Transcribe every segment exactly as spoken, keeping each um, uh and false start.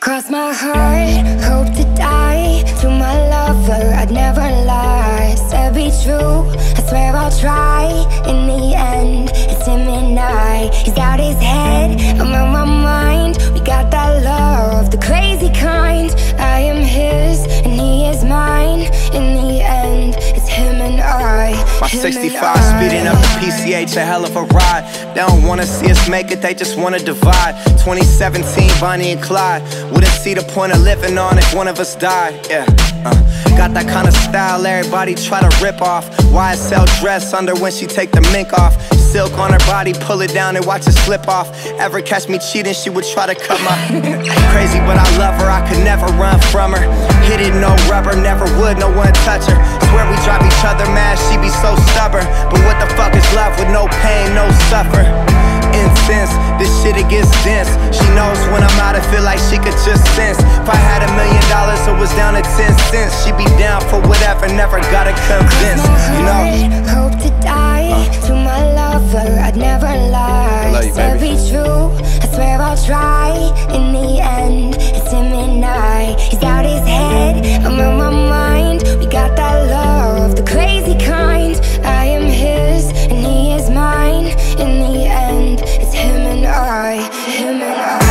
Cross my heart, hope to die. To my lover, I'd never lie. Said be true, I swear I'll try. In the end, it's him and I. He's out his head, I'm on my mind. We got that love, the crazy kind. I am his, and he is mine. In the end, it's him and I. My sixty-five speeding up the P C H, a hell of a ride. They don't wanna see us make it, they just wanna divide. Twenty seventeen, Bonnie and Clyde. Wouldn't see the point of living on if one of us died. Yeah, uh, got that kind of style everybody try to rip off. Y S L dress under when she take the mink off. Silk on her body, pull it down and watch it slip off. Ever catch me cheating, she would try to cut my crazy, but I love her, I could never run from her. Hit it, no rubber, never would, no one touch her. Swear we drive each other mad, she be so stubborn. But what the fuck is love with no pain, no suffer? Incense, this shit it gets dense. She knows when I'm out, I feel like she could just sense. If I had a million dollars, it was down to ten cents. She be down for whatever, never gotta convince. You know, hope to die. uh. To my lover, I'd never lie. I love you, baby. Be true, I swear I'll try. In the end, it's him and I. He's out his head, I'm on my mind. We got that love, the crazy kind. I am his, and he is mine. In the end, it's him and I, him and I.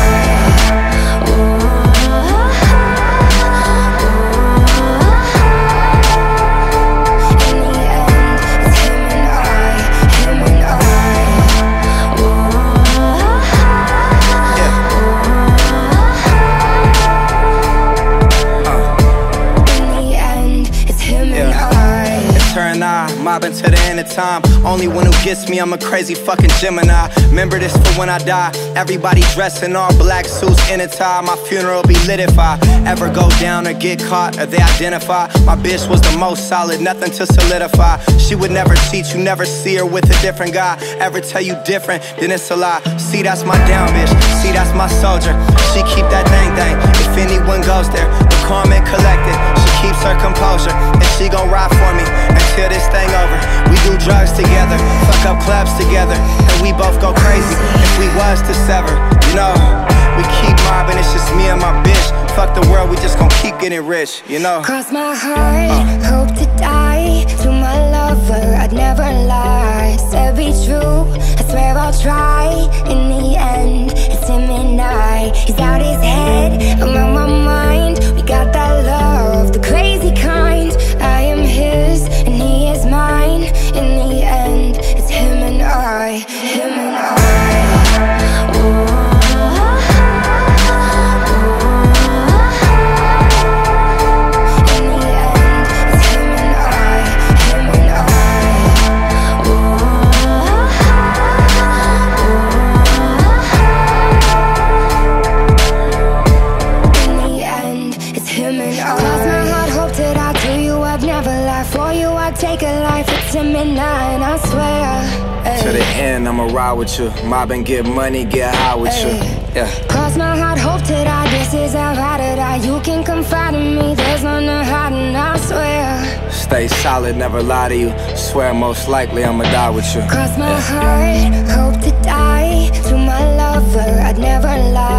Mobbing to the end of time. Only one who gets me, I'm a crazy fucking Gemini. Remember this for when I die. Everybody dressed in all black suits in a tie. My funeral be lit if I ever go down or get caught or they identify. My bitch was the most solid, nothing to solidify. She would never cheat, you never see her with a different guy. Ever tell you different, then it's a lie. See, that's my down bitch, see, that's my soldier. She keep that thing thing, if anyone goes there. But calm and collected, she keeps her composure. And she gon' ride for me until this thing over. We do drugs together, fuck up clubs together, and we both go crazy if we was to sever. You know, we keep mobbing, it's just me and my bitch. Fuck the world, we just gon' keep getting rich, you know. Cross my heart, uh. hope to die. To my lover, I'd never lie. Said be true, I swear I'll try. In the end, it's him and I. He's out his head, I'm on my mind. We got that love, the crazy kind. I am his, and he is mine. In the end, it's him and I, him and I. Whoa. Take a life, it's him and I, and I swear ay. To the end, I'ma ride with you. Mob and get money, get high with ay. you. Yeah. Cross my heart, hope to die. This is how I to die. You can confide in me, there's none to hide, and I swear. Stay solid, never lie to you. Swear most likely I'ma die with you. Cross my yeah. heart, hope to die. To my lover, I'd never lie.